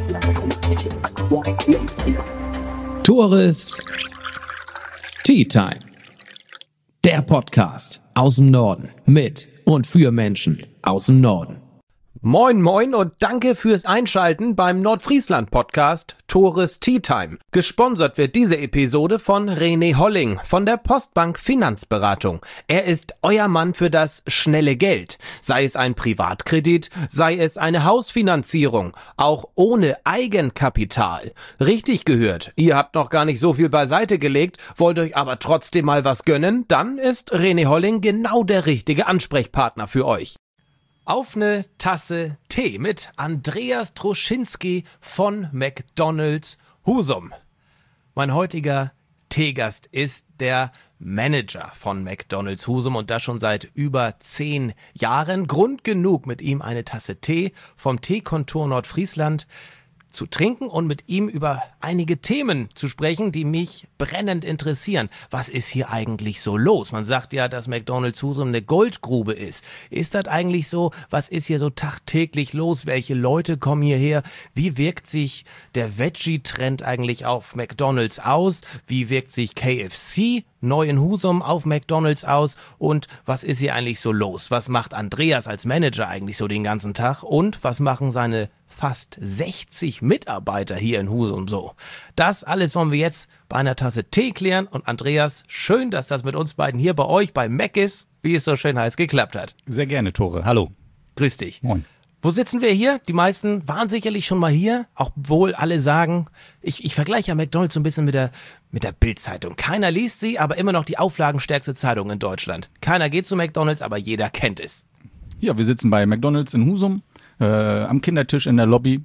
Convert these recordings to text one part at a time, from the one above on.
Tores Tea Time. Der Podcast aus dem Norden mit und für Menschen aus dem Norden. Moin moin und danke fürs Einschalten beim Nordfriesland-Podcast Tores Tea Time. Gesponsert wird diese Episode von René Holling von der Postbank Finanzberatung. Er ist euer Mann für das schnelle Geld. Sei es ein Privatkredit, sei es eine Hausfinanzierung, auch ohne Eigenkapital. Richtig gehört, ihr habt noch gar nicht so viel beiseite gelegt, wollt euch aber trotzdem mal was gönnen, dann ist René Holling genau der richtige Ansprechpartner für euch. Auf eine Tasse Tee mit Andreas Troschinski von McDonald's Husum. Mein heutiger Teegast ist der Manager von McDonald's Husum und das schon seit über 10 Jahren. Grund genug, mit ihm eine Tasse Tee vom Teekontor Nordfriesland zu trinken und mit ihm über einige Themen zu sprechen, die mich brennend interessieren. Was ist hier eigentlich so los? Man sagt ja, dass McDonald's Husum eine Goldgrube ist. Ist das eigentlich so? Was ist hier so tagtäglich los? Welche Leute kommen hierher? Wie wirkt sich der Veggie-Trend eigentlich auf McDonald's aus? Wie wirkt sich KFC neu in Husum auf McDonald's aus? Und was ist hier eigentlich so los? Was macht Andreas als Manager eigentlich so den ganzen Tag? Und was machen seine fast 60 Mitarbeiter hier in Husum so? Das alles wollen wir jetzt bei einer Tasse Tee klären. Und Andreas, schön, dass das mit uns beiden hier bei euch bei Mc's, wie es so schön heißt, geklappt hat. Sehr gerne, Tore. Hallo. Grüß dich. Moin. Wo sitzen wir hier? Die meisten waren sicherlich schon mal hier, obwohl alle sagen, ich vergleiche ja McDonald's so ein bisschen mit der Bild-Zeitung. Keiner liest sie, aber immer noch die auflagenstärkste Zeitung in Deutschland. Keiner geht zu McDonald's, aber jeder kennt es. Ja, wir sitzen bei McDonald's in Husum, am Kindertisch in der Lobby.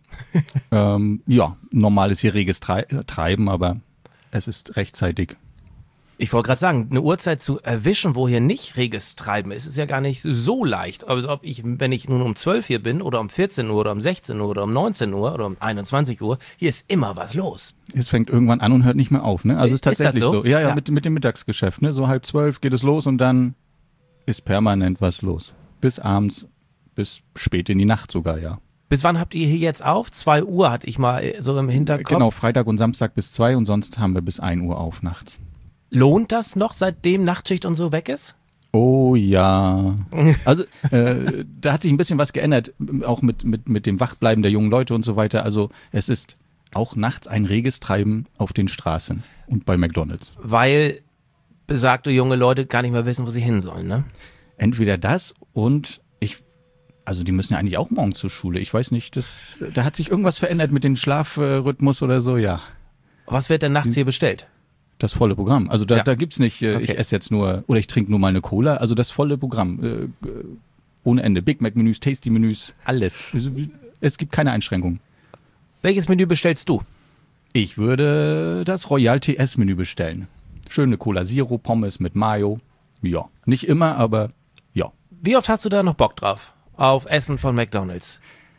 Ja, normal ist hier reges Treiben, aber es ist rechtzeitig. Ich wollte gerade sagen, eine Uhrzeit zu erwischen, wo hier nicht reges Treiben ist, ist ja gar nicht so leicht. Also wenn ich nun um 12 hier bin oder um 14 Uhr oder um 16 Uhr oder um 19 Uhr oder um 21 Uhr, hier ist immer was los. Es fängt irgendwann an und hört nicht mehr auf, ne? Also es ist tatsächlich ist das so? Ja. Mit dem Mittagsgeschäft, ne? So 11:30 geht es los und dann ist permanent was los. Bis abends, bis spät in die Nacht sogar, ja. Bis wann habt ihr hier jetzt auf? 2 Uhr hatte ich mal so im Hinterkopf. Genau, Freitag und Samstag bis 2 und sonst haben wir bis 1 Uhr auf nachts. Lohnt das noch, seitdem Nachtschicht und so weg ist? Oh ja. Also da hat sich ein bisschen was geändert, auch mit dem Wachbleiben der jungen Leute und so weiter. Also es ist auch nachts ein reges Treiben auf den Straßen und bei McDonald's. Weil besagte junge Leute gar nicht mehr wissen, wo sie hin sollen, ne? Entweder das und also die müssen ja eigentlich auch morgen zur Schule. Ich weiß nicht, da hat sich irgendwas verändert mit dem Schlafrhythmus oder so, ja. Was wird denn nachts hier bestellt? Das volle Programm. Also da gibt's nicht, Okay. ich esse jetzt nur, oder ich trinke nur mal eine Cola. Also das volle Programm. Ohne Ende. Big Mac-Menüs, Tasty-Menüs, alles. Also, es gibt keine Einschränkungen. Welches Menü bestellst du? Ich würde das Royal TS-Menü bestellen. Schöne Cola Zero, Pommes mit Mayo. Ja, nicht immer, aber ja. Wie oft hast du da noch Bock drauf? Auf Essen von McDonald's?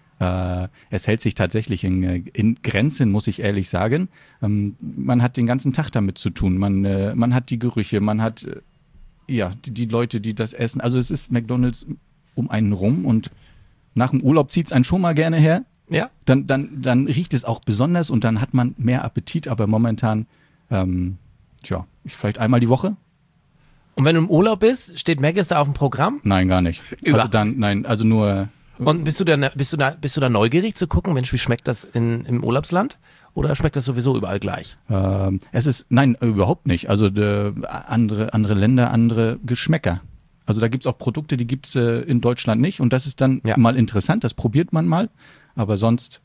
Es hält sich tatsächlich in Grenzen, muss ich ehrlich sagen. Man hat den ganzen Tag damit zu tun. Man hat die Gerüche, man hat die Leute, die das essen. Also es ist McDonald's um einen rum und nach dem Urlaub zieht's einen schon mal gerne her. Ja. Dann riecht es auch besonders und dann hat man mehr Appetit. Aber momentan, vielleicht einmal die Woche. Und wenn du im Urlaub bist, steht Mc's da auf dem Programm? Nein, gar nicht. Also nur. Und bist du da neugierig zu gucken, Mensch, wie schmeckt das im Urlaubsland? Oder schmeckt das sowieso überall gleich? Nein, überhaupt nicht. Also andere Länder, andere Geschmäcker. Also da gibt's auch Produkte, die gibt's in Deutschland nicht. Und das ist dann mal interessant, das probiert man mal. Aber sonst,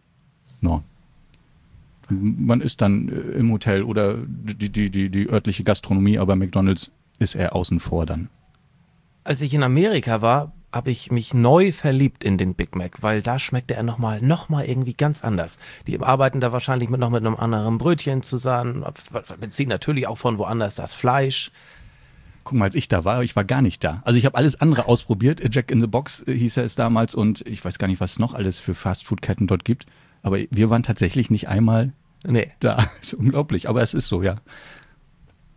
man ist dann im Hotel oder die örtliche Gastronomie, aber McDonald's ist eher außen vor dann. Als ich in Amerika war, habe ich mich neu verliebt in den Big Mac, weil da schmeckte er noch mal irgendwie ganz anders. Die arbeiten da wahrscheinlich mit einem anderen Brötchen zusammen, beziehen natürlich auch von woanders das Fleisch. Guck mal, als ich da war, ich war gar nicht da. Also ich habe alles andere ausprobiert. Jack in the Box hieß es damals und ich weiß gar nicht, was es noch alles für Fastfood-Ketten dort gibt. Aber wir waren tatsächlich nicht einmal da. Das ist unglaublich, aber es ist so, ja.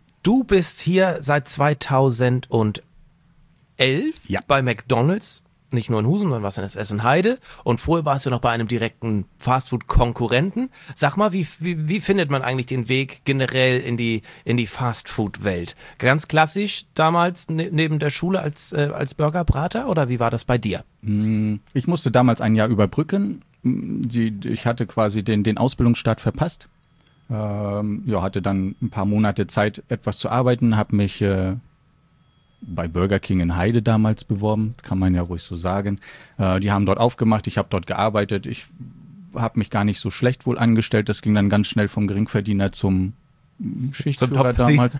Du bist hier seit 2011 bei McDonald's. nicht nur in Husum, sondern warst in Essen-Heide und vorher warst du noch bei einem direkten Fastfood-Konkurrenten. Sag mal, wie findet man eigentlich den Weg generell in die Fastfood-Welt? Ganz klassisch damals neben der Schule als Burgerbrater oder wie war das bei dir? Ich musste damals ein Jahr überbrücken. Ich hatte quasi den Ausbildungsstart verpasst. Hatte dann ein paar Monate Zeit, etwas zu arbeiten, habe mich bei Burger King in Heide damals beworben, kann man ja ruhig so sagen. Die haben dort aufgemacht, ich habe dort gearbeitet, ich habe mich gar nicht so schlecht wohl angestellt, das ging dann ganz schnell vom Geringverdiener zum Schichtführer damals.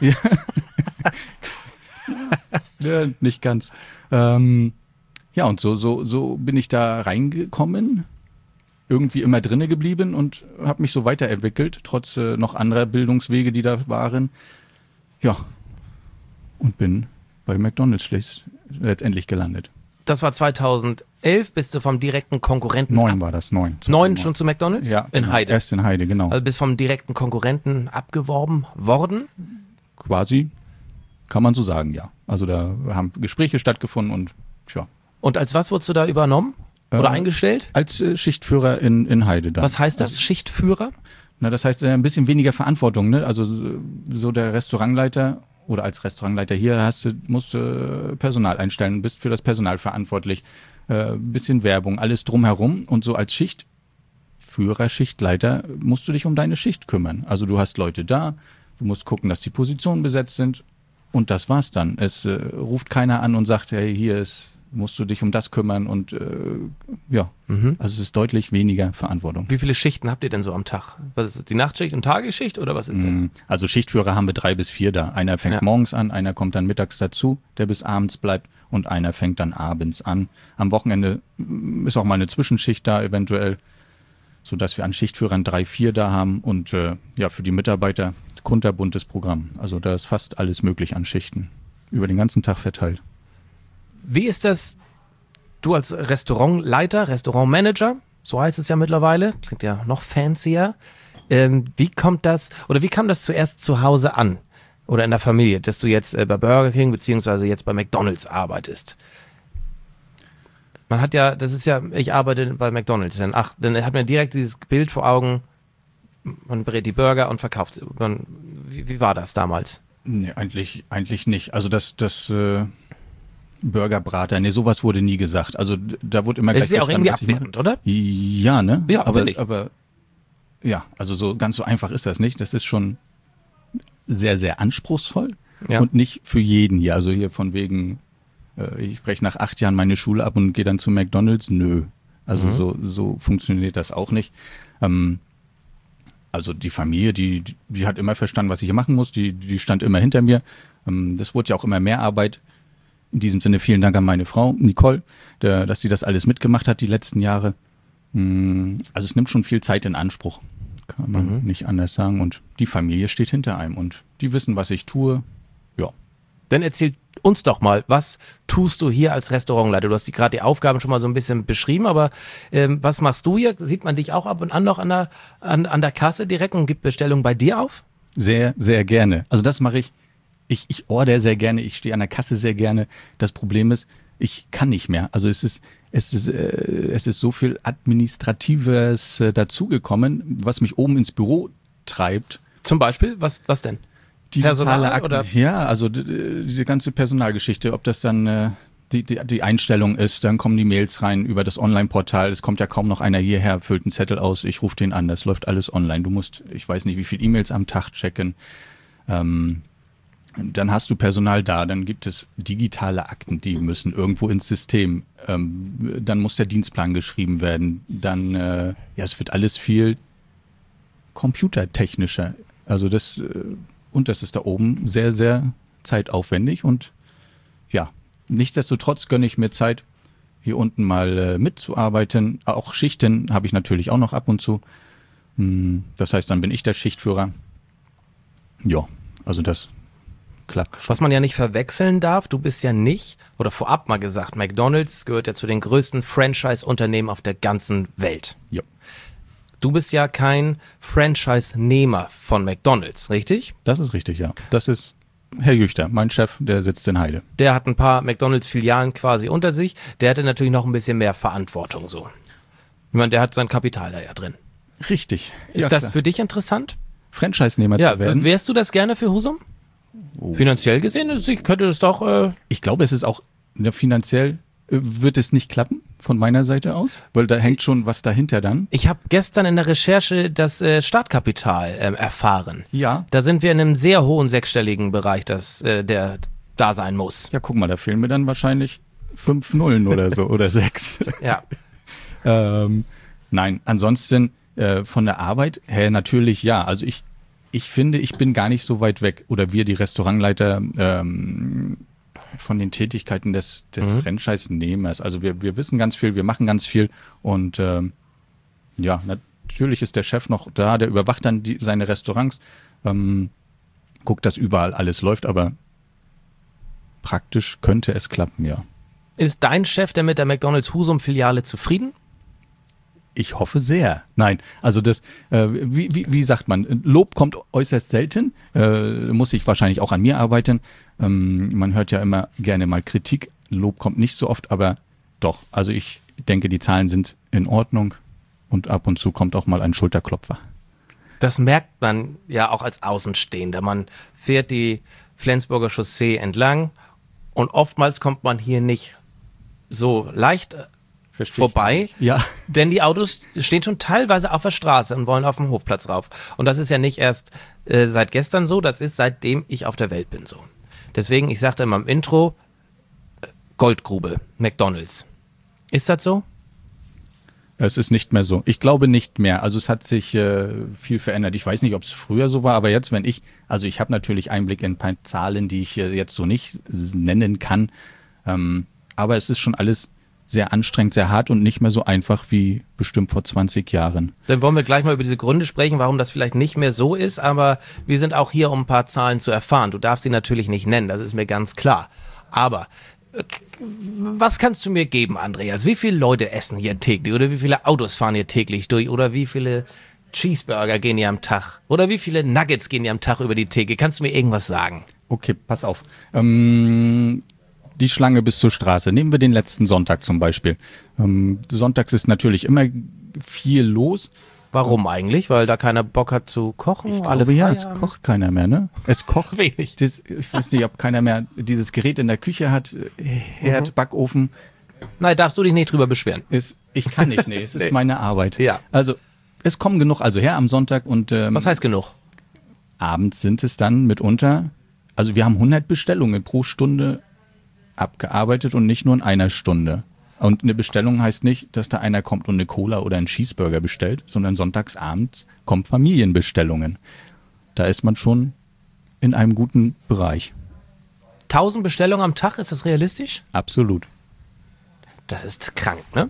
Ja, nicht ganz. Und so bin ich da reingekommen, irgendwie immer drinne geblieben und habe mich so weiterentwickelt, trotz noch anderer Bildungswege, die da waren. Ja, und bin bei McDonald's letztendlich gelandet. Das war 2011, bist du vom direkten Konkurrenten... 9 war das, 9. 9 schon zu McDonald's? Ja, in genau, Heide. Erst in Heide, genau. Also bist vom direkten Konkurrenten abgeworben worden? Quasi, kann man so sagen, ja. Also da haben Gespräche stattgefunden und tja. Und als was wurdest du da übernommen oder eingestellt? Als Schichtführer in Heide dann. Was heißt das, Schichtführer? Na, das heißt ein bisschen weniger Verantwortung, ne? Also so der Restaurantleiter oder als Restaurantleiter hier musst du Personal einstellen, bist für das Personal verantwortlich, bisschen Werbung, alles drumherum und so als Schichtführer, Schichtleiter musst du dich um deine Schicht kümmern. Also du hast Leute da, du musst gucken, dass die Positionen besetzt sind und das war's dann. Es ruft keiner an und sagt, hey, musst du dich um das kümmern und also es ist deutlich weniger Verantwortung. Wie viele Schichten habt ihr denn so am Tag? Was ist das, die Nachtschicht und Tagesschicht oder was ist das? Also Schichtführer haben wir 3 bis 4 da. Einer fängt morgens an, einer kommt dann mittags dazu, der bis abends bleibt und einer fängt dann abends an. Am Wochenende ist auch mal eine Zwischenschicht da eventuell, sodass wir an Schichtführern 3, 4 da haben und für die Mitarbeiter kunterbuntes Programm. Also da ist fast alles möglich an Schichten, über den ganzen Tag verteilt. Wie ist das, du als Restaurantleiter, Restaurantmanager, so heißt es ja mittlerweile, klingt ja noch fancier, wie kam das zuerst zu Hause an oder in der Familie, dass du jetzt bei Burger King beziehungsweise jetzt bei McDonald's arbeitest? Man hat ja, ich arbeite bei McDonald's, dann hat man direkt dieses Bild vor Augen, man brät die Burger und verkauft sie. Wie war das damals? Nee, eigentlich nicht. Also das Burgerbrater, sowas wurde nie gesagt. Also da wurde immer gleich. Das ist ja auch irgendwie abwertend, oder? Ja, ne? Ja, aber ja, also so ganz so einfach ist das nicht. Das ist schon sehr, sehr anspruchsvoll und nicht für jeden hier. Also hier von wegen, ich breche nach 8 Jahren meine Schule ab und gehe dann zu McDonald's. Nö. Also so funktioniert das auch nicht. Also die Familie, die hat immer verstanden, was ich hier machen muss. Die stand immer hinter mir. Das wurde ja auch immer mehr Arbeit. In diesem Sinne vielen Dank an meine Frau, Nicole, dass sie das alles mitgemacht hat die letzten Jahre. Also es nimmt schon viel Zeit in Anspruch, kann man nicht anders sagen. Und die Familie steht hinter einem und die wissen, was ich tue. Ja. Dann erzähl uns doch mal, was tust du hier als Restaurantleiter? Du hast gerade die Aufgaben schon mal so ein bisschen beschrieben, aber was machst du hier? Sieht man dich auch ab und an noch an der Kasse direkt und gibt Bestellungen bei dir auf? Sehr, sehr gerne. Also das mache ich. Ich ordere sehr gerne, ich stehe an der Kasse sehr gerne. Das Problem ist, ich kann nicht mehr. Also es ist so viel Administratives dazugekommen, was mich oben ins Büro treibt. Zum Beispiel? Was denn? Digitale Akten. Ja, also diese ganze Personalgeschichte, ob das dann die Einstellung ist, dann kommen die Mails rein über das Online-Portal. Es kommt ja kaum noch einer hierher, füllt einen Zettel aus, ich rufe den an, das läuft alles online. Du musst, ich weiß nicht, wie viele E-Mails am Tag checken. Dann hast du Personal da, dann gibt es digitale Akten, die müssen irgendwo ins System. Dann muss der Dienstplan geschrieben werden. Dann, es wird alles viel computertechnischer. Also das ist da oben sehr, sehr zeitaufwendig und ja, nichtsdestotrotz gönne ich mir Zeit, hier unten mal mitzuarbeiten. Auch Schichten habe ich natürlich auch noch ab und zu. Das heißt, dann bin ich der Schichtführer. Ja, also das klappt schon. Was man ja nicht verwechseln darf, du bist ja nicht, oder vorab mal gesagt, McDonald's gehört ja zu den größten Franchise-Unternehmen auf der ganzen Welt. Ja. Du bist ja kein Franchise-Nehmer von McDonald's, richtig? Das ist richtig, ja. Das ist Herr Jüchter, mein Chef, der sitzt in Heide. Der hat ein paar McDonalds-Filialen quasi unter sich. Der hätte natürlich noch ein bisschen mehr Verantwortung so. Ich meine, der hat sein Kapital da ja drin. Richtig. Ist das für dich interessant? Franchise-Nehmer Ja, zu werden? wärst du das gerne für Husum? Finanziell gesehen, könnte das doch... Ich glaube, es ist auch finanziell wird es nicht klappen von meiner Seite aus, weil da hängt schon was dahinter dann. Ich habe gestern in der Recherche das Startkapital erfahren. Ja. Da sind wir in einem sehr hohen sechsstelligen Bereich, der da sein muss. Ja, guck mal, da fehlen mir dann wahrscheinlich 5 Nullen oder so oder 6. Ja. Nein, ansonsten von der Arbeit her natürlich ja. Also ich finde, ich bin gar nicht so weit weg oder wir, die Restaurantleiter, von den Tätigkeiten des Franchise-Nehmers. Also wir wissen ganz viel, wir machen ganz viel und ja, natürlich ist der Chef noch da, der überwacht dann seine Restaurants, guckt, dass überall alles läuft, aber praktisch könnte es klappen, ja. Ist dein Chef, der mit der McDonald's Husum-Filiale zufrieden? Ich hoffe sehr. Nein, also das, wie sagt man, Lob kommt äußerst selten, muss ich wahrscheinlich auch an mir arbeiten. Man hört ja immer gerne mal Kritik, Lob kommt nicht so oft, aber doch. Also ich denke, die Zahlen sind in Ordnung und ab und zu kommt auch mal ein Schulterklopfer. Das merkt man ja auch als Außenstehender. Man fährt die Flensburger Chaussee entlang und oftmals kommt man hier nicht so leicht vorbei, ja, denn die Autos stehen schon teilweise auf der Straße und wollen auf dem Hofplatz rauf. Und das ist ja nicht erst seit gestern so, das ist seitdem ich auf der Welt bin so. Deswegen, ich sagte immer im Intro, Goldgrube, McDonald's. Ist das so? Es ist nicht mehr so. Ich glaube nicht mehr. Also es hat sich viel verändert. Ich weiß nicht, ob es früher so war, aber jetzt, ich habe natürlich Einblick in ein paar Zahlen, die ich jetzt so nicht nennen kann. Aber es ist schon alles sehr anstrengend, sehr hart und nicht mehr so einfach wie bestimmt vor 20 Jahren. Dann wollen wir gleich mal über diese Gründe sprechen, warum das vielleicht nicht mehr so ist, aber wir sind auch hier, um ein paar Zahlen zu erfahren. Du darfst sie natürlich nicht nennen, das ist mir ganz klar. Aber was kannst du mir geben, Andreas? Wie viele Leute essen hier täglich oder wie viele Autos fahren hier täglich durch oder wie viele Cheeseburger gehen hier am Tag oder wie viele Nuggets gehen hier am Tag über die Theke? Kannst du mir irgendwas sagen? Okay, pass auf. Die Schlange bis zur Straße. Nehmen wir den letzten Sonntag zum Beispiel. Sonntags ist natürlich immer viel los. Warum eigentlich? Weil da keiner Bock hat zu kochen? Ich glaube, ja, es kocht keiner mehr, ne? Es kocht wenig. Ich weiß nicht, ob keiner mehr dieses Gerät in der Küche hat. Herd, Backofen. Nein, darfst du dich nicht drüber beschweren. Ich kann nicht, nee, es ist meine Arbeit. Ja. Also, es kommen genug her am Sonntag und Was heißt genug? abends sind es dann mitunter, also wir haben 100 Bestellungen pro Stunde abgearbeitet und nicht nur in einer Stunde. Und eine Bestellung heißt nicht, dass da einer kommt und eine Cola oder einen Cheeseburger bestellt, sondern sonntagsabends kommen Familienbestellungen. Da ist man schon in einem guten Bereich. 1000 Bestellungen am Tag, ist das realistisch? Absolut. Das ist krank, ne?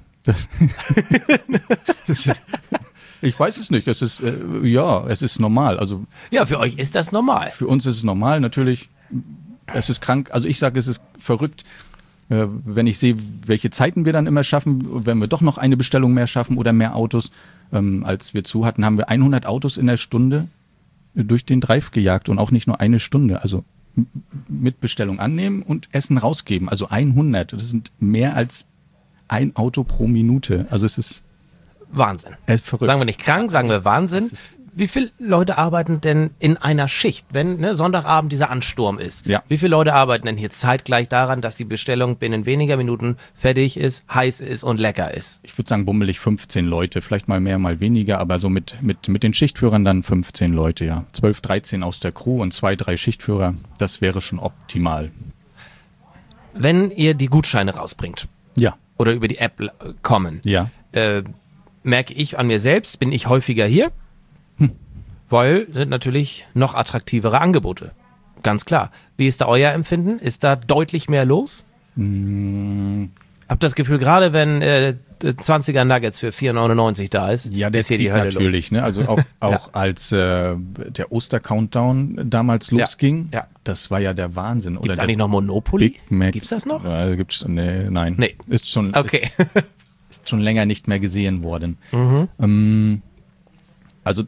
Ich weiß es nicht. Das ist, es ist normal. Also Ja, für euch ist das normal. für uns ist es normal. Natürlich, es ist krank. Also ich sage, es ist verrückt, wenn ich sehe, welche Zeiten wir dann immer schaffen, wenn wir doch noch eine Bestellung mehr schaffen oder mehr Autos. Als wir zu hatten, haben wir 100 Autos in der Stunde durch den Drive gejagt und auch nicht nur eine Stunde. Also mit Bestellung annehmen und Essen rausgeben. Also 100. Das sind mehr als ein Auto pro Minute. Also es ist Wahnsinn. verrückt. Sagen wir nicht krank, sagen wir Wahnsinn. Wie viele Leute arbeiten denn in einer Schicht, wenn Sonntagabend dieser Ansturm ist? Ja. Wie viele Leute arbeiten denn hier zeitgleich daran, dass die Bestellung binnen weniger Minuten fertig ist, heiß ist und lecker ist? Ich würde sagen, bummelig 15 Leute. Vielleicht mal mehr, mal weniger, aber so mit den Schichtführern dann 15 Leute, ja. 12, 13 aus der Crew und 2, 3 Schichtführer. Das wäre schon optimal. Wenn ihr die Gutscheine rausbringt Ja. oder über die App kommen, Ja. merke ich an mir selbst, bin ich häufiger hier, weil sind natürlich noch attraktivere Angebote. Ganz klar. Wie ist da euer Empfinden? Ist da deutlich mehr los? Hab das Gefühl, gerade wenn 20er Nuggets für 4,99 da ist, Ja, der ist hier die zieht Hölle natürlich, ne? Also auch als der Oster-Countdown damals losging, ja. das war ja der Wahnsinn. Gibt's eigentlich noch Monopoly? Big Mac. Gibt's das noch? Nein. Nee. Ist schon, Okay. ist schon länger nicht mehr gesehen worden. Also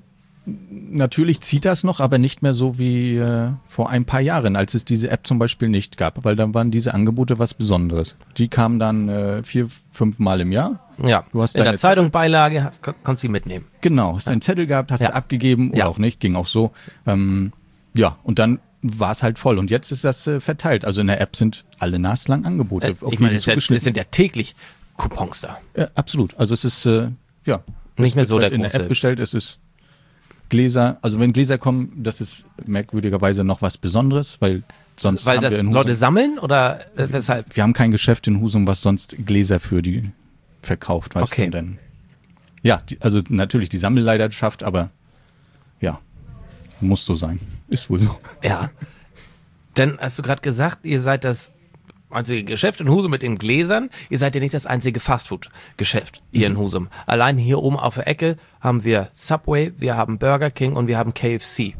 natürlich zieht das noch, aber nicht mehr so wie vor ein paar Jahren, als es diese App zum Beispiel nicht gab, weil dann waren diese Angebote was Besonderes. Die kamen dann 4-5 Mal im Jahr. Ja, Du hast in der deine Zeitung Beilage konntest du mitnehmen. Genau, hast einen Zettel gehabt, hast Ja. du abgegeben oder Ja. auch nicht, ging auch so. Ja, und dann war es halt voll. Und jetzt ist das verteilt. Also in der App sind alle naslang Angebote. auf Ich meine, jeden es zugeschnitten. sind ja täglich Coupons da. Absolut. Also es ist, ja. Nicht mehr es so wird der in der große- App bestellt, es ist Gläser. Also wenn Gläser kommen, das ist merkwürdigerweise noch was Besonderes, weil sonst Weil haben das wir in Husum, Leute sammeln oder weshalb? wir haben kein Geschäft in Husum, was sonst Gläser für die verkauft, weißt Okay. du, denn ja, also natürlich die Sammelleidenschaft, aber ja, muss so sein. Ist wohl so. Ja. Denn hast du gerade gesagt, ihr seid das einzige Geschäft in Husum mit den Gläsern. Ihr seid ja nicht das einzige Fastfood-Geschäft hier in Husum. Allein hier oben auf der Ecke haben wir Subway, wir haben Burger King und wir haben KFC.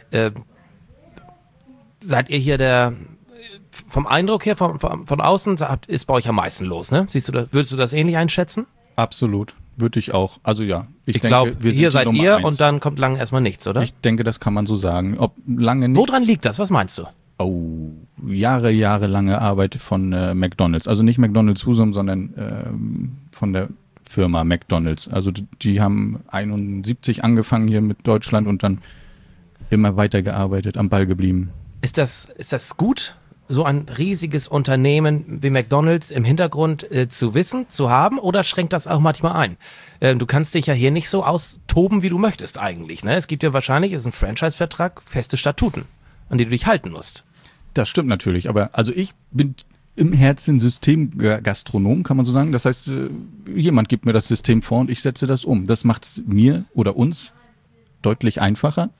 Seid ihr hier vom Eindruck her, von außen, ist bei euch am meisten los, ne? Würdest du das ähnlich einschätzen? Absolut. Würde ich auch. Also ja, Ich denke, glaube, wir sind hier die seid Nummer ihr 1. und dann kommt lange erstmal nichts, oder? Ich denke, das kann man so sagen. Ob lange nicht. Woran liegt das? Was meinst du? Oh, jahrelange Arbeit von McDonald's. Also nicht McDonald's Husum, sondern von der Firma McDonald's. Also die haben 71 angefangen hier mit Deutschland und dann immer weitergearbeitet, am Ball geblieben. Ist das gut, so ein riesiges Unternehmen wie McDonald's im Hintergrund zu wissen, zu haben, oder schränkt das auch manchmal ein? Du kannst dich ja hier nicht so austoben, wie du möchtest eigentlich. Ne? Es gibt ja wahrscheinlich, ist ein Franchise-Vertrag, feste Statuten, an die du dich halten musst. Das stimmt natürlich, aber also ich bin im Herzen Systemgastronom, kann man so sagen. Das heißt, jemand gibt mir das System vor und ich setze das um. Das macht es mir oder uns deutlich einfacher.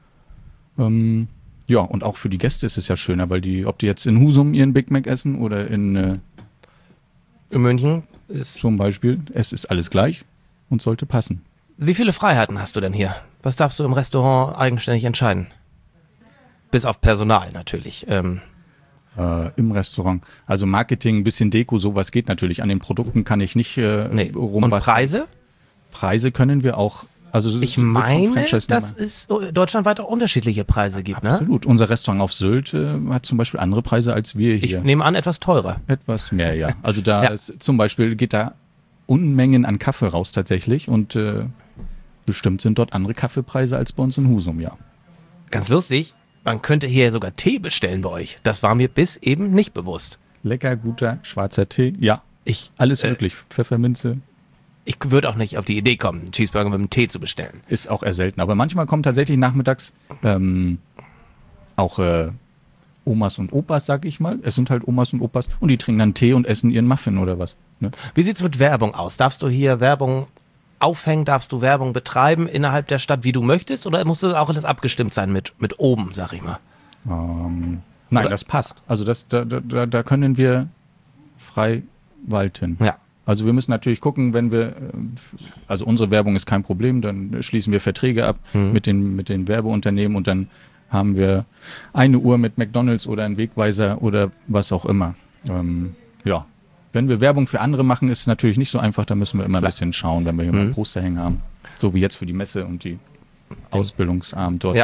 Ja, und auch für die Gäste ist es ja schöner, weil ob die jetzt in Husum ihren Big Mac essen oder in In München ist... zum Beispiel, es ist alles gleich und sollte passen. Wie viele Freiheiten hast du denn hier? Was darfst du im Restaurant eigenständig entscheiden? Bis auf Personal natürlich. Im Restaurant. Also Marketing, ein bisschen Deko, sowas geht natürlich. An den Produkten kann ich nicht Nee. Und rumbasteln. Preise? Preise können wir auch. Also das Ich wird vom meine, Franchise-Nehmer- dass es deutschlandweit auch unterschiedliche Preise gibt, ne? Absolut. Unser Restaurant auf Sylt hat zum Beispiel andere Preise als wir Ich hier. nehme an, etwas teurer. Etwas mehr, ja. Also da Ja. ist, zum Beispiel geht da Unmengen an Kaffee raus tatsächlich und bestimmt sind dort andere Kaffeepreise als bei uns in Husum, ja. Ganz lustig, man könnte hier sogar Tee bestellen bei euch. Das war mir bis eben nicht bewusst. Lecker, guter, schwarzer Tee, ja. Ich Alles möglich. Pfefferminze würde auch nicht auf die Idee kommen, einen Cheeseburger mit einem Tee zu bestellen. ist auch eher selten. Aber manchmal kommen tatsächlich nachmittags auch Omas und Opas, sag ich mal. Es sind halt Omas und Opas und die trinken dann Tee und essen ihren Muffin oder was. Ne? Wie sieht's mit Werbung aus? Darfst du hier Werbung aufhängen? Darfst du Werbung betreiben innerhalb der Stadt, wie du möchtest? Oder muss das auch alles abgestimmt sein mit oben, sag ich mal? Nein, Oder- das passt. Also da können wir frei walten. Ja. Also wir müssen natürlich gucken, wenn wir, also unsere Werbung ist kein Problem, dann schließen wir Verträge ab mit den Werbeunternehmen und dann haben wir eine Uhr mit McDonald's oder einen Wegweiser oder was auch immer. Ja, wenn wir Werbung für andere machen, ist es natürlich nicht so einfach, da müssen wir immer ein bisschen schauen, wenn wir hier mal ein Poster hängen haben. So wie jetzt für die Messe und die Ausbildungsabend dort. Ja.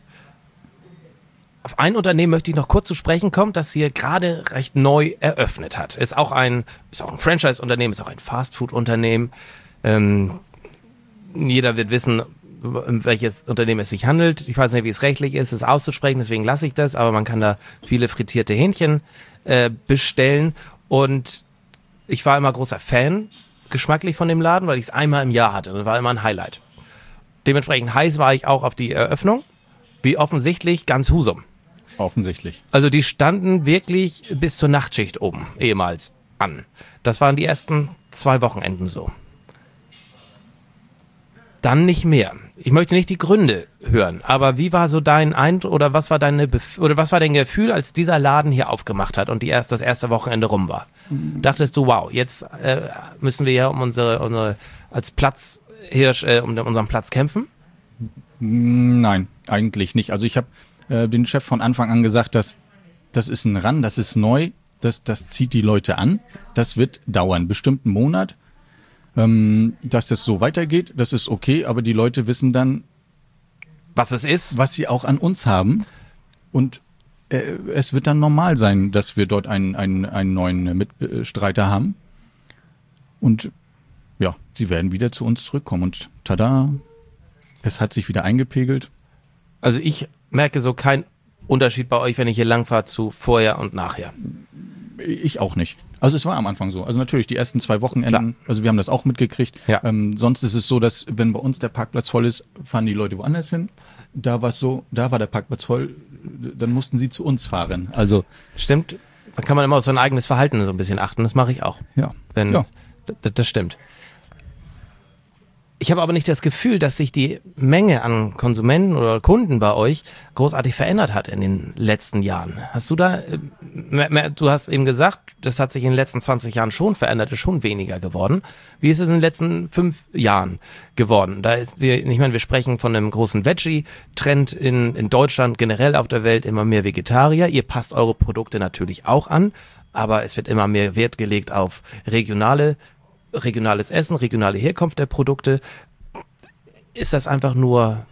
Auf ein Unternehmen möchte ich noch kurz zu sprechen kommen, das hier gerade recht neu eröffnet hat. Ist auch ein Franchise-Unternehmen, ist auch ein Fast-Food-Unternehmen. Jeder wird wissen, um welches Unternehmen es sich handelt. Ich weiß nicht, wie es rechtlich ist, es auszusprechen, deswegen lasse ich das, aber man kann da viele frittierte Hähnchen bestellen. Und ich war immer großer Fan, geschmacklich von dem Laden, weil ich es einmal im Jahr hatte. Das war immer ein Highlight. Dementsprechend heiß war ich auch auf die Eröffnung. Wie offensichtlich ganz Husum. Offensichtlich. Also die standen wirklich bis zur Nachtschicht oben, ehemals, an. Das waren die ersten 2 Wochenenden so. Dann nicht mehr. Ich möchte nicht die Gründe hören, aber wie war so dein Eindruck oder was war dein Gefühl, als dieser Laden hier aufgemacht hat und das erste Wochenende rum war? Dachtest du, wow, jetzt müssen wir ja um unsere als Platzhirsch um unseren Platz kämpfen? Nein, eigentlich nicht. Also ich habe den Chef von Anfang an gesagt, das ist ein Run, das ist neu, das zieht die Leute an, das wird dauern, bestimmt einen Monat, dass das so weitergeht, das ist okay, aber die Leute wissen dann, was es ist. Was sie auch an uns haben. Und es wird dann normal sein, dass wir dort einen neuen Mitstreiter haben. Und ja, sie werden wieder zu uns zurückkommen. Und tada, es hat sich wieder eingepegelt. Also ich merke so keinen Unterschied bei euch, wenn ich hier langfahre, zu vorher und nachher. Ich auch nicht. Also es war am Anfang so. Also natürlich die ersten 2 Wochenenden, also wir haben das auch mitgekriegt. Ja. Sonst ist es so, dass wenn bei uns der Parkplatz voll ist, fahren die Leute woanders hin. Da war es so, da war der Parkplatz voll, dann mussten sie zu uns fahren. Also Stimmt. Da kann man immer auf sein eigenes Verhalten so ein bisschen achten. Das mache ich auch. ja. Das stimmt. Ich habe aber nicht das Gefühl, dass sich die Menge an Konsumenten oder Kunden bei euch großartig verändert hat in den letzten Jahren. Hast du da, du hast eben gesagt, das hat sich in den letzten 20 Jahren schon verändert, ist schon weniger geworden. Wie ist es in den letzten 5 Jahren geworden? Ich meine, wir sprechen von einem großen Veggie-Trend in Deutschland, generell auf der Welt, immer mehr Vegetarier. Ihr passt eure Produkte natürlich auch an, aber es wird immer mehr Wert gelegt auf regionales Essen, regionale Herkunft der Produkte. Ist das einfach nur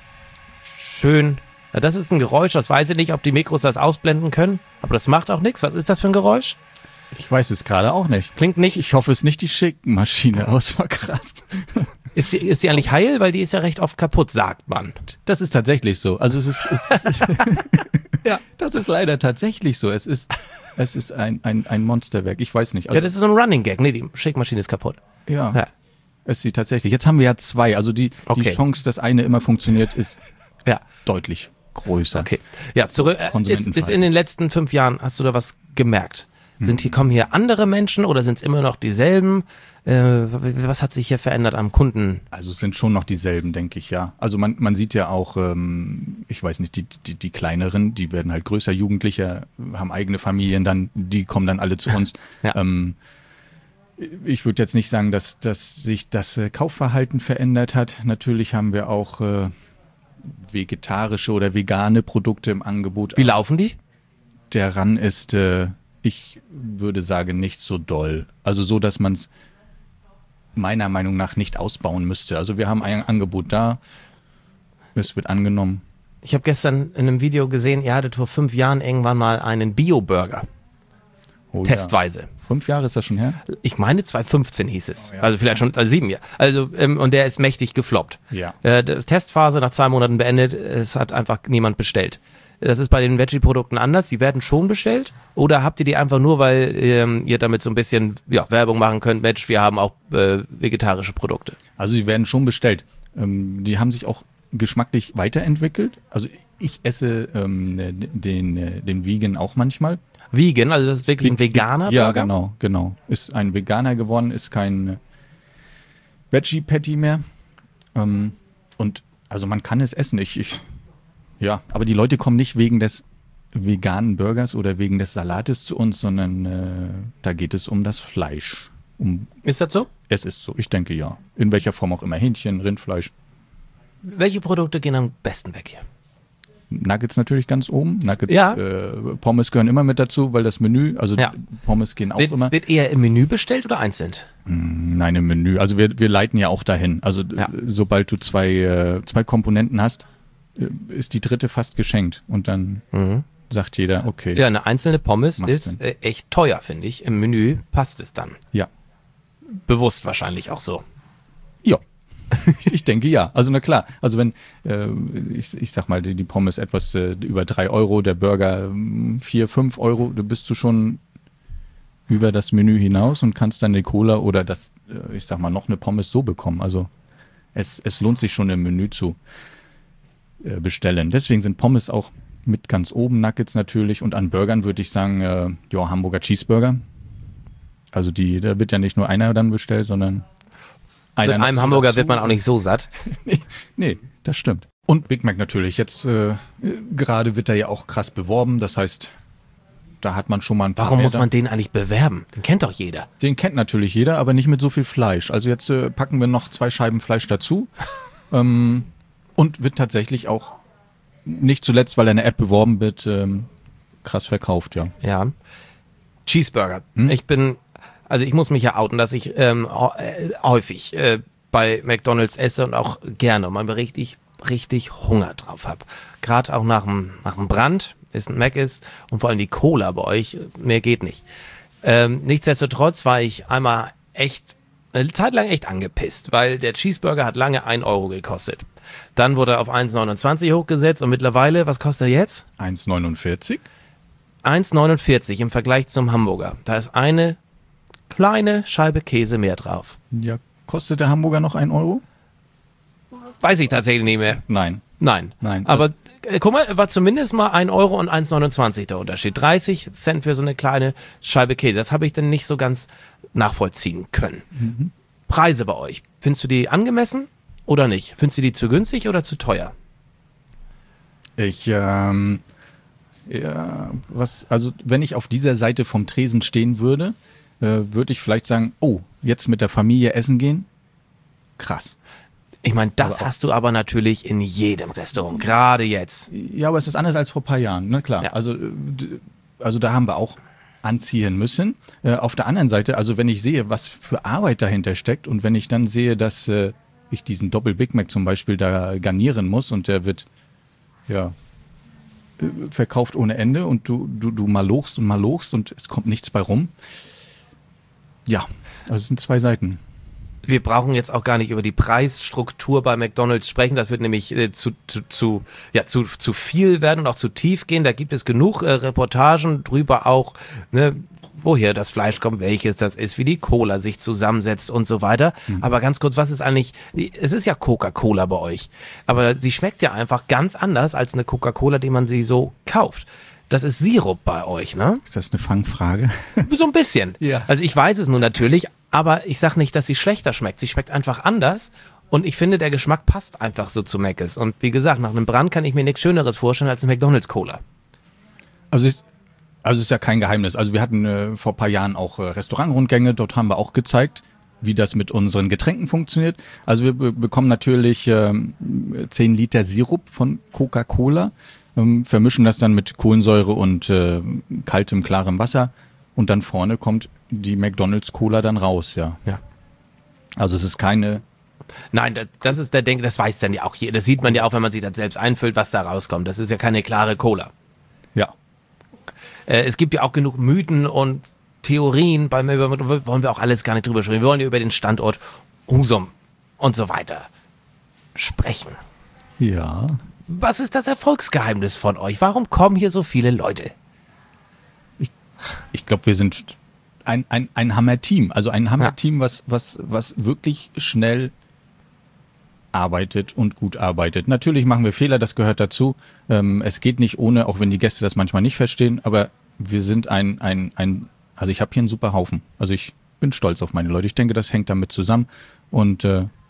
schön? Ja, das ist ein Geräusch, das weiß ich nicht, ob die Mikros das ausblenden können, aber das macht auch nichts. Was ist das für ein Geräusch? Ich weiß es gerade auch nicht. Klingt nicht. Ich hoffe, es ist nicht die Schickmaschine ausverkratzt. Ist die eigentlich heil? Weil die ist ja recht oft kaputt, sagt man. Das ist tatsächlich so. Also es ist ja, das ist leider tatsächlich so. Es ist ein Monsterwerk. Ich weiß nicht. Also, Ja, das ist so ein Running Gag. Nee, die Shake-Maschine ist kaputt. ja. Es ist sie tatsächlich. Jetzt haben wir ja 2. Also die Chance, dass eine immer funktioniert, ist Ja. deutlich größer. Okay. Ja, zurück. Ist in den letzten 5 Jahren, hast du da was gemerkt? Kommen hier andere Menschen oder sind es immer noch dieselben? Was hat sich hier verändert am Kunden? Also es sind schon noch dieselben, denke ich, ja. Also man sieht ja auch, ich weiß nicht, die kleineren, die werden halt größer, Jugendliche, haben eigene Familien, die kommen dann alle zu uns. Ja. Ich würde jetzt nicht sagen, dass sich das Kaufverhalten verändert hat. Natürlich haben wir auch vegetarische oder vegane Produkte im Angebot. Wie laufen die? Der Run ist, ich würde sagen, nicht so doll. Also so, dass man es meiner Meinung nach nicht ausbauen müsste. Also wir haben ein Angebot da, es wird angenommen. Ich habe gestern in einem Video gesehen, ihr hattet vor 5 Jahren irgendwann mal einen Bio-Burger. Oh, Testweise. Ja. 5 Jahre ist das schon her? Ich meine 2015 hieß es. Oh, ja. Also vielleicht schon 7 Jahre. Also, und der ist mächtig gefloppt. Ja. Testphase nach 2 Monaten beendet, es hat einfach niemand bestellt. Das ist bei den Veggie-Produkten anders. Die werden schon bestellt? Oder habt ihr die einfach nur, weil ihr damit so ein bisschen Werbung machen könnt? Mensch, wir haben auch vegetarische Produkte. Also sie werden schon bestellt. Die haben sich auch geschmacklich weiterentwickelt. Also ich esse den Vegan auch manchmal. Vegan, also das ist wirklich ein veganer Ja, Burger? genau. Ist ein Veganer geworden, ist kein Veggie-Patty mehr. Und also man kann es essen. Ja, aber die Leute kommen nicht wegen des veganen Burgers oder wegen des Salates zu uns, sondern da geht es um das Fleisch. Ist das so? Es ist so, ich denke ja. In welcher Form auch immer. Hähnchen, Rindfleisch. Welche Produkte gehen am besten weg hier? Nuggets natürlich ganz oben. Nuggets, Ja. Pommes gehören immer mit dazu, weil das Menü, also Ja. Pommes gehen auch immer. Wird eher im Menü bestellt oder einzeln? Nein, im Menü. Also wir leiten ja auch dahin. Also sobald du zwei Komponenten hast, ist die dritte fast geschenkt. Und dann sagt jeder, okay. Ja, eine einzelne Pommes Macht ist Sinn. echt teuer, finde ich. Im Menü passt es dann. Ja. Bewusst wahrscheinlich auch so. Ja. Ich denke ja. Also na klar. Also wenn, ich sag mal, die Pommes etwas über 3 Euro, der Burger 4, 5 Euro, du bist du schon über das Menü hinaus und kannst dann eine Cola oder ich sag mal, noch eine Pommes so bekommen. Also es lohnt sich schon im Menü zu bestellen. Deswegen sind Pommes auch mit ganz oben, Nuggets natürlich, und an Burgern würde ich sagen, Hamburger Cheeseburger. Also da wird ja nicht nur einer dann bestellt, sondern Mit einer einem noch Hamburger dazu. wird man auch nicht so satt. Nee, das stimmt. Und Big Mac natürlich. Jetzt gerade wird er ja auch krass beworben. Das heißt, da hat man schon mal ein paar Warum mehr muss da. man den eigentlich bewerben? Den kennt doch jeder. Den kennt natürlich jeder, aber nicht mit so viel Fleisch. Also jetzt packen wir noch 2 Scheiben Fleisch dazu. Und wird tatsächlich auch, nicht zuletzt, weil er in der App beworben wird, krass verkauft, ja. Ja. Cheeseburger. Ich muss mich ja outen, dass ich häufig bei McDonald's esse und auch gerne. Und man berichte, ich richtig Hunger drauf habe. Gerade auch nach dem Brand, ist ein Mac ist und vor allem die Cola bei euch, mehr geht nicht. Nichtsdestotrotz war ich einmal eine Zeit lang echt angepisst, weil der Cheeseburger hat lange 1 Euro gekostet. Dann wurde er auf 1,29 hochgesetzt und mittlerweile, was kostet er jetzt? 1,49? 1,49 im Vergleich zum Hamburger. Da ist eine kleine Scheibe Käse mehr drauf. Ja, kostet der Hamburger noch 1 Euro? Weiß ich tatsächlich nicht mehr. Nein. Aber guck mal, war zumindest mal 1 Euro und 1,29 der Unterschied. 30 Cent für so eine kleine Scheibe Käse. Das habe ich dann nicht so ganz nachvollziehen können. Mhm. Preise bei euch. Findest du die angemessen oder nicht? Findest du die zu günstig oder zu teuer? Also wenn ich auf dieser Seite vom Tresen stehen würde, würde ich vielleicht sagen, oh, jetzt mit der Familie essen gehen? Krass. Ich meine, das hast du aber natürlich in jedem Restaurant, gerade jetzt. Ja, aber es ist anders als vor ein paar Jahren, ne? Klar. Ja. Also da haben wir auch anziehen müssen. Auf der anderen Seite, also wenn ich sehe, was für Arbeit dahinter steckt und wenn ich dann sehe, dass ich diesen Doppel-Big Mac zum Beispiel da garnieren muss und der wird, verkauft ohne Ende und du malochst und es kommt nichts bei rum. Ja, also es sind 2 Seiten. Wir brauchen jetzt auch gar nicht über die Preisstruktur bei McDonald's sprechen. Das wird nämlich zu viel werden und auch zu tief gehen. Da gibt es genug Reportagen drüber auch, ne, woher das Fleisch kommt, welches das ist, wie die Cola sich zusammensetzt und so weiter. Aber ganz kurz, was ist eigentlich, es ist ja Coca-Cola bei euch, aber sie schmeckt ja einfach ganz anders als eine Coca-Cola, die man sie so kauft. Das ist Sirup bei euch, ne? Ist das eine Fangfrage? So ein bisschen. Ja. Also ich weiß es nun natürlich, aber ich sag nicht, dass sie schlechter schmeckt. Sie schmeckt einfach anders und ich finde, der Geschmack passt einfach so zu Mc's. Und wie gesagt, nach einem Brand kann ich mir nichts Schöneres vorstellen als eine McDonald's Cola. Also ist ja kein Geheimnis. Also wir hatten vor ein paar Jahren auch Restaurantrundgänge. Dort haben wir auch gezeigt, wie das mit unseren Getränken funktioniert. Also wir bekommen natürlich 10 Liter Sirup von Coca-Cola, vermischen das dann mit Kohlensäure und kaltem, klarem Wasser. Und dann vorne kommt die McDonald's Cola dann raus, ja. Also es ist keine... Nein, das ist der Denk, das weiß dann ja auch hier. Das sieht man ja auch, wenn man sich das selbst einfüllt, was da rauskommt. Das ist ja keine klare Cola. Ja. Es gibt ja auch genug Mythen und Theorien, wollen wir auch alles gar nicht drüber sprechen. Wir wollen ja über den Standort Husum und so weiter sprechen. Ja. Was ist das Erfolgsgeheimnis von euch? Warum kommen hier so viele Leute? Ich glaube, wir sind ein Hammer-Team. Also ein Hammer-Team, was wirklich schnell arbeitet und gut arbeitet. Natürlich machen wir Fehler, das gehört dazu. Es geht nicht ohne, auch wenn die Gäste das manchmal nicht verstehen, aber wir sind also ich habe hier einen super Haufen. Also ich bin stolz auf meine Leute. Ich denke, das hängt damit zusammen. Und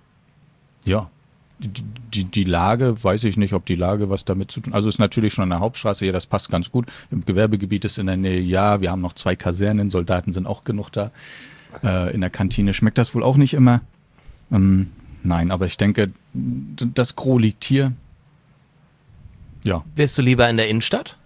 die Lage, weiß ich nicht, ob die Lage was damit zu tun. Also ist natürlich schon an der Hauptstraße, ja, das passt ganz gut. Im Gewerbegebiet ist in der Nähe, ja, wir haben noch 2 Kasernen, Soldaten sind auch genug da. In der Kantine schmeckt das wohl auch nicht immer. Nein, aber ich denke, das Gros liegt hier. Ja. Wärst du lieber in der Innenstadt?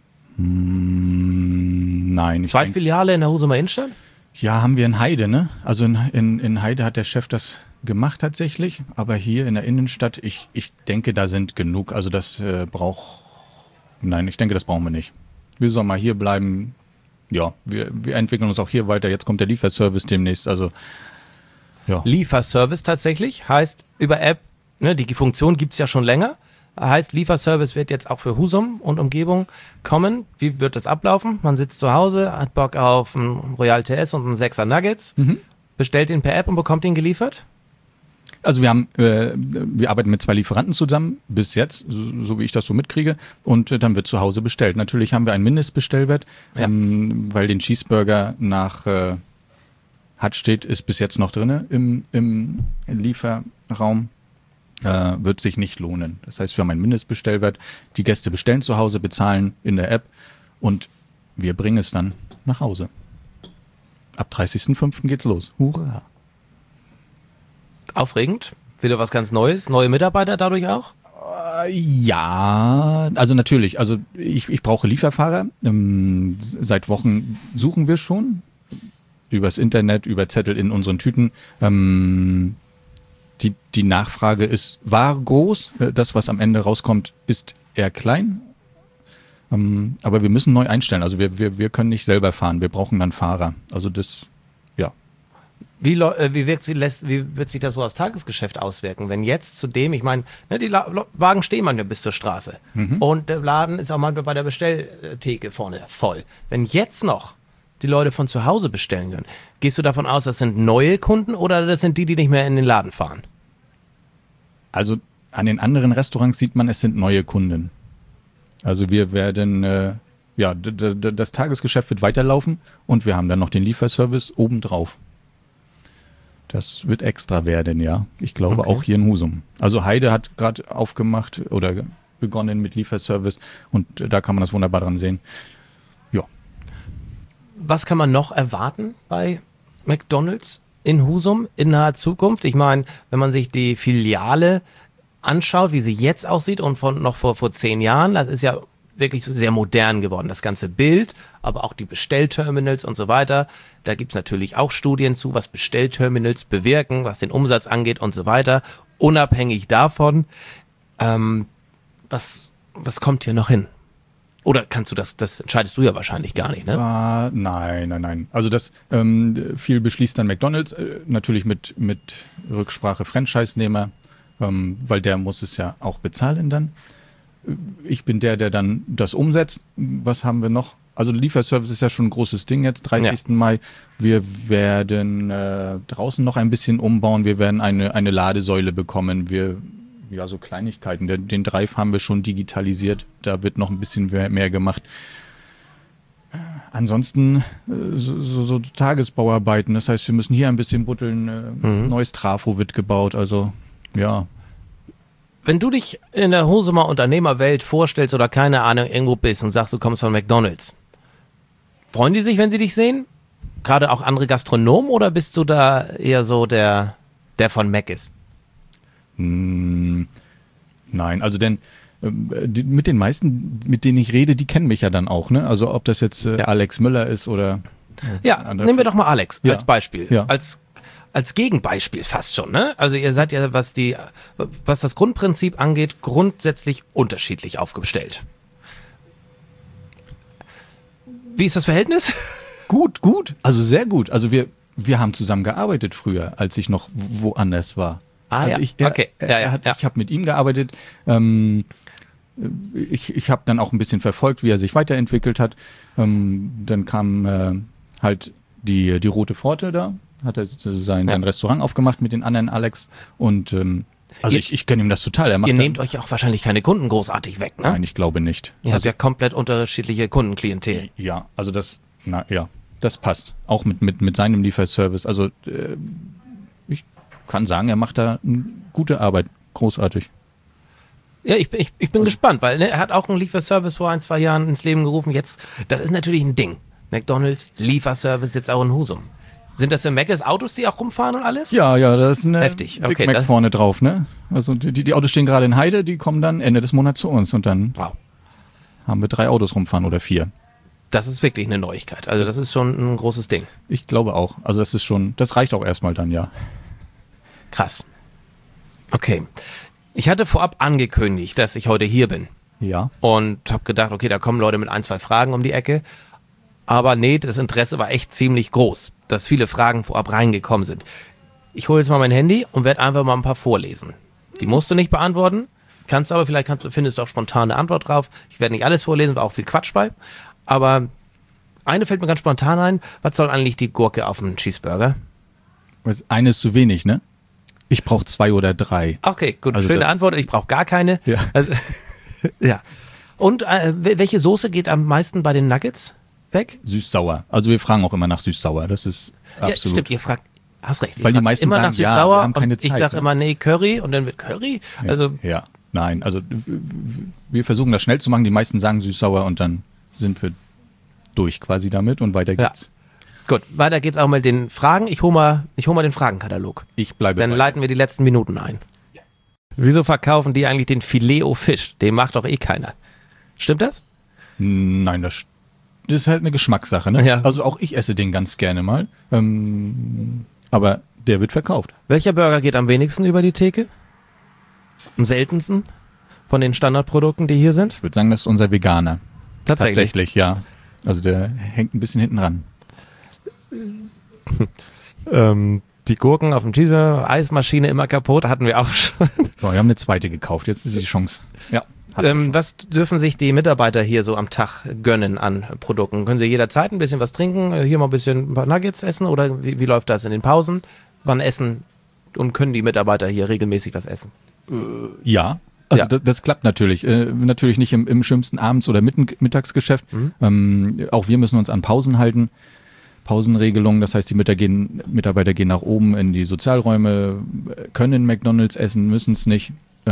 Nein. Zweitfiliale in der Husumer Innenstadt? Ja, haben wir in Heide, ne? Also in Heide hat der Chef das gemacht tatsächlich, aber hier in der Innenstadt, ich denke, da sind genug. Also das ich denke, das brauchen wir nicht. Wir sollen mal hier bleiben. Ja, wir entwickeln uns auch hier weiter. Jetzt kommt der Lieferservice demnächst, also ja. Lieferservice tatsächlich, heißt über App, ne, die Funktion gibt's ja schon länger, heißt Lieferservice wird jetzt auch für Husum und Umgebung kommen. Wie wird das ablaufen? Man sitzt zu Hause, hat Bock auf ein Royal TS und einen 6er Nuggets, bestellt ihn per App und bekommt ihn geliefert? Also wir arbeiten mit 2 Lieferanten zusammen, bis jetzt, so wie ich das so mitkriege, und dann wird zu Hause bestellt. Natürlich haben wir einen Mindestbestellwert, weil den Cheeseburger nach Hut steht, ist bis jetzt noch drinne im Lieferraum, wird sich nicht lohnen. Das heißt, wir haben einen Mindestbestellwert, die Gäste bestellen zu Hause, bezahlen in der App und wir bringen es dann nach Hause. Ab 30.05. geht's los. Hurra! Aufregend? Wieder was ganz Neues? Neue Mitarbeiter dadurch auch? Ja, also natürlich. Also ich brauche Lieferfahrer. Seit Wochen suchen wir schon. Übers Internet, über Zettel in unseren Tüten. Die Nachfrage war groß. Das, was am Ende rauskommt, ist eher klein. Aber wir müssen neu einstellen. Also wir können nicht selber fahren. Wir brauchen dann Fahrer. Also das, ja. Wie wird sich das so aufs Tagesgeschäft auswirken? Wenn jetzt zudem, ich meine, ne, die Wagen stehen manchmal bis zur Straße. Und der Laden ist auch manchmal bei der Bestelltheke vorne voll. Wenn jetzt noch die Leute von zu Hause bestellen können, gehst du davon aus, das sind neue Kunden oder das sind die nicht mehr in den Laden fahren? Also an den anderen Restaurants sieht man, es sind neue Kunden. Also wir werden, das Tagesgeschäft wird weiterlaufen und wir haben dann noch den Lieferservice obendrauf. Das wird extra werden, ja. Ich glaube auch hier in Husum. Also Heide hat gerade aufgemacht oder begonnen mit Lieferservice und da kann man das wunderbar dran sehen. Ja. Was kann man noch erwarten bei McDonald's in Husum in naher Zukunft? Ich meine, wenn man sich die Filiale anschaut, wie sie jetzt aussieht und noch vor 10 Jahren, das ist ja wirklich sehr modern geworden, das ganze Bild, aber auch die Bestellterminals und so weiter. Da gibt's natürlich auch Studien zu, was Bestellterminals bewirken, was den Umsatz angeht und so weiter. Unabhängig davon, was kommt hier noch hin? Oder kannst du das entscheidest du ja wahrscheinlich gar nicht, ne? Nein. Also das viel beschließt dann McDonald's, natürlich mit Rücksprache Franchise-Nehmer, weil der muss es ja auch bezahlen dann. Ich bin der dann das umsetzt. Was haben wir noch? Also Lieferservice ist ja schon ein großes Ding jetzt, 30. Mai. Wir werden draußen noch ein bisschen umbauen. Wir werden eine Ladesäule bekommen. So Kleinigkeiten. Den Drive haben wir schon digitalisiert. Da wird noch ein bisschen mehr gemacht. Ansonsten so Tagesbauarbeiten. Das heißt, wir müssen hier ein bisschen buddeln. Neues Trafo wird gebaut. Also, ja. Wenn du dich in der Husumer Unternehmerwelt vorstellst oder keine Ahnung irgendwo bist und sagst, du kommst von McDonald's, freuen die sich, wenn sie dich sehen? Gerade auch andere Gastronomen oder bist du da eher so der von Mac ist? Nein, also denn mit den meisten, mit denen ich rede, die kennen mich ja dann auch, ne? Also ob das jetzt Alex Müller ist oder... Ja, nehmen wir doch mal Alex als Beispiel. Ja. Als Gegenbeispiel fast schon, ne? Also ihr seid ja, was das Grundprinzip angeht, grundsätzlich unterschiedlich aufgestellt. Wie ist das Verhältnis? Gut. Also sehr gut. Also wir haben zusammen gearbeitet früher, als ich noch woanders war. Also ich habe mit ihm gearbeitet. Ich habe dann auch ein bisschen verfolgt, wie er sich weiterentwickelt hat. Dann kam halt die Rote Pforte da. Hat er sein Restaurant aufgemacht mit den anderen Alex und ich kenne ihm das total. Ihr nehmt euch auch wahrscheinlich keine Kunden großartig weg, ne? Nein, ich glaube nicht. Ihr habt ja komplett unterschiedliche Kundenklientel. Ja, also das passt. Auch mit seinem Lieferservice. Also ich kann sagen, er macht da eine gute Arbeit. Großartig. Ja, ich bin gespannt, weil er hat auch einen Lieferservice vor 1-2 Jahren ins Leben gerufen. Jetzt, das ist natürlich ein Ding. McDonald's, Lieferservice jetzt auch in Husum. Sind das im Mc's Autos, die auch rumfahren und alles? Ja, da ist eine heftig. Big Mac vorne drauf, ne? Also die Autos stehen gerade in Heide, die kommen dann Ende des Monats zu uns und dann haben wir 3 Autos rumfahren oder 4. Das ist wirklich eine Neuigkeit. Also das ist schon ein großes Ding. Ich glaube auch. Also das reicht auch erstmal dann, ja. Krass. Okay. Ich hatte vorab angekündigt, dass ich heute hier bin. Ja. Und habe gedacht, okay, da kommen Leute mit 1-2 Fragen um die Ecke. Aber nee, das Interesse war echt ziemlich groß, dass viele Fragen vorab reingekommen sind. Ich hole jetzt mal mein Handy und werde einfach mal ein paar vorlesen. Die musst du nicht beantworten, kannst aber, findest du auch spontan eine Antwort drauf. Ich werde nicht alles vorlesen, war auch viel Quatsch bei. Aber eine fällt mir ganz spontan ein. Was soll eigentlich die Gurke auf einem Cheeseburger? Eine ist zu wenig, ne? Ich brauche 2 oder 3. Okay, gut, also schöne Antwort. Ich brauche gar keine. Ja. Also, ja. Und welche Soße geht am meisten bei den Nuggets weg? Süß-sauer. Also wir fragen auch immer nach süß-sauer. Das ist absolut. Ja, stimmt, ihr fragt, hast recht. Weil die meisten immer sagen, nach süß-sauer, wir haben keine Zeit. Ich sage immer, nee, Curry und dann wird Curry. Ja, also nein, also wir versuchen das schnell zu machen. Die meisten sagen süß-sauer und dann sind wir durch quasi damit und weiter geht's. Ja. Gut, weiter geht's auch mit den Fragen. Ich hol mal den Fragenkatalog. Ich bleibe Dann leiten wir die letzten Minuten ein. Ja. Wieso verkaufen die eigentlich den Filet-O-Fisch? Den macht doch eh keiner. Stimmt das? Nein, das ist halt eine Geschmackssache, ne? Ja. Also auch ich esse den ganz gerne mal. Aber der wird verkauft. Welcher Burger geht am wenigsten über die Theke? Am seltensten von den Standardprodukten, die hier sind? Ich würde sagen, das ist unser Veganer. Tatsächlich, ja. Also der hängt ein bisschen hinten ran. Die Gurken auf dem Cheeseburger, Eismaschine immer kaputt, hatten wir auch schon. So, wir haben eine zweite gekauft, jetzt ist die Chance. Ja. Was dürfen sich die Mitarbeiter hier so am Tag gönnen an Produkten? Können sie jederzeit ein bisschen was trinken, hier mal ein paar Nuggets essen oder wie läuft das in den Pausen? Wann essen und können die Mitarbeiter hier regelmäßig was essen? Ja. Also Ja. das klappt natürlich. Natürlich nicht im schlimmsten Abends- oder Mittagsgeschäft. Auch wir müssen uns an Pausen halten. Pausenregelung, das heißt, die Mitarbeiter gehen nach oben in die Sozialräume, können McDonald's essen, müssen es nicht.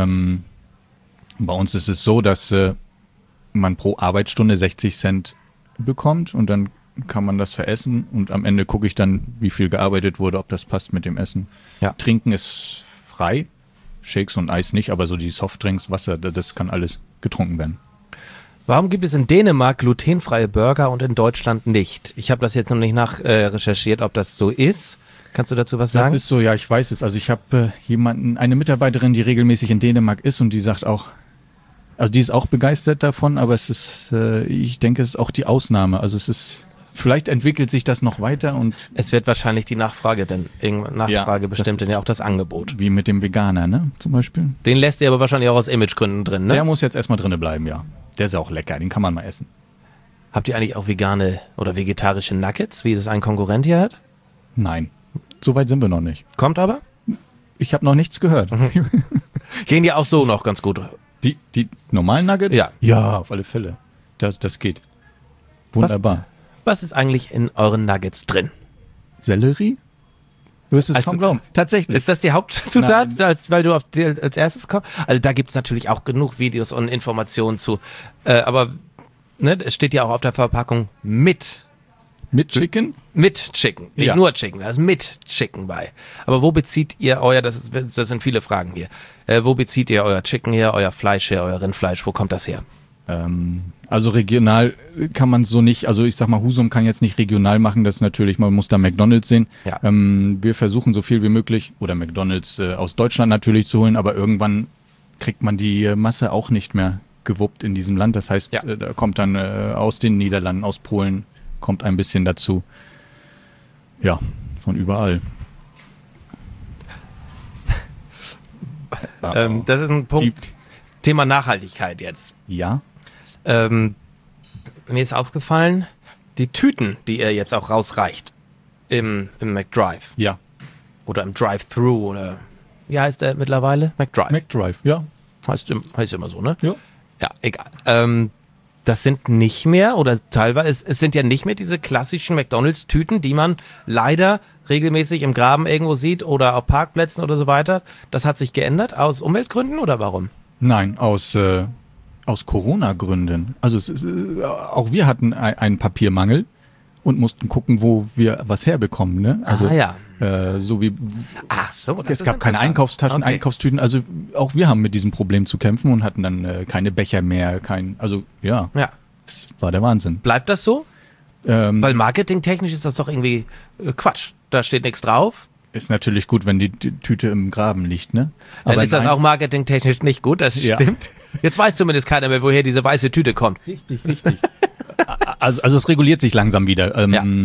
Bei uns ist es so, dass man pro Arbeitsstunde 60 Cent bekommt und dann kann man das veressen und am Ende gucke ich dann, wie viel gearbeitet wurde, ob das passt mit dem Essen. Ja. Trinken ist frei, Shakes und Eis nicht, aber so die Softdrinks, Wasser, das kann alles getrunken werden. Warum gibt es in Dänemark glutenfreie Burger und in Deutschland nicht? Ich habe das jetzt noch nicht nachrecherchiert, ob das so ist. Kannst du dazu was sagen? Das ist so, ja, ich weiß es. Also ich habe eine Mitarbeiterin, die regelmäßig in Dänemark ist und die sagt auch, also die ist auch begeistert davon, aber es ist, ich denke, es ist auch die Ausnahme. Also es ist, vielleicht entwickelt sich das noch weiter und Es wird wahrscheinlich die Nachfrage bestimmt das denn ja auch das Angebot. wie mit dem Veganer, ne, zum Beispiel. Den lässt ihr aber wahrscheinlich auch aus Imagegründen drin, ne? Der muss jetzt erstmal drinne bleiben, ja. Der ist ja auch lecker, den kann man mal essen. Habt ihr eigentlich auch vegane oder vegetarische Nuggets, wie es ein Konkurrent hier hat? Nein, so weit sind wir noch nicht. Kommt aber? Ich habe noch nichts gehört. Gehen die auch so noch ganz gut? Die normalen Nuggets? Ja. Ja, auf alle Fälle. Das geht. Wunderbar. Was ist eigentlich in euren Nuggets drin? Sellerie? Du wirst es Also- kaum glauben. Tatsächlich. Ist das die Hauptzutat, Nein. weil du als erstes kommst? Also da gibt es natürlich auch genug Videos und Informationen zu. Aber ne, es steht ja auch auf der Verpackung mit Mit Chicken? Chicken. Nicht Ja. nur Chicken, da ist mit Chicken bei. Aber wo bezieht ihr das sind viele Fragen hier. Wo bezieht ihr euer Chicken her, euer Fleisch her, euer Rindfleisch? Wo kommt das her? Also regional kann man es so nicht, also ich sag mal, Husum kann jetzt nicht regional machen, das ist natürlich, man muss da McDonald's sehen. Ja. Wir versuchen so viel wie möglich, oder McDonald's aus Deutschland natürlich zu holen, aber irgendwann kriegt man die Masse auch nicht mehr gewuppt in diesem Land. Das heißt, Ja. da kommt dann aus den Niederlanden, aus Polen, kommt ein bisschen dazu. Ja, von überall. Das ist ein Punkt. Thema Nachhaltigkeit jetzt. Ja. Mir ist aufgefallen, die Tüten, die ihr jetzt auch rausreicht im McDrive Ja. oder im Drive-Thru oder wie heißt der mittlerweile? McDrive. McDrive, ja. heißt immer so, ne? Ja. Ja, egal. Das sind nicht mehr oder teilweise, es sind ja nicht mehr diese klassischen McDonalds-Tüten, die man leider regelmäßig im Graben irgendwo sieht oder auf Parkplätzen oder so weiter. Das hat sich geändert aus Umweltgründen oder warum? Nein, aus Corona-Gründen. Also auch wir hatten einen Papiermangel und mussten gucken, wo wir was herbekommen. Ne? Also ja. so wie Ach so, das es ist gab keine interessant. Einkaufstaschen, Okay. Einkaufstüten. Also auch wir haben mit diesem Problem zu kämpfen und hatten dann keine Becher mehr. Ja, Ja. das war der Wahnsinn. Bleibt das so? Weil marketingtechnisch ist das doch irgendwie Quatsch. Da steht nichts drauf. Ist natürlich gut, wenn die Tüte im Graben liegt, ne? Dann ist das nein. auch marketingtechnisch nicht gut, das Ja. stimmt. Jetzt weiß zumindest keiner mehr, woher diese weiße Tüte kommt. Richtig. Also es reguliert sich langsam wieder.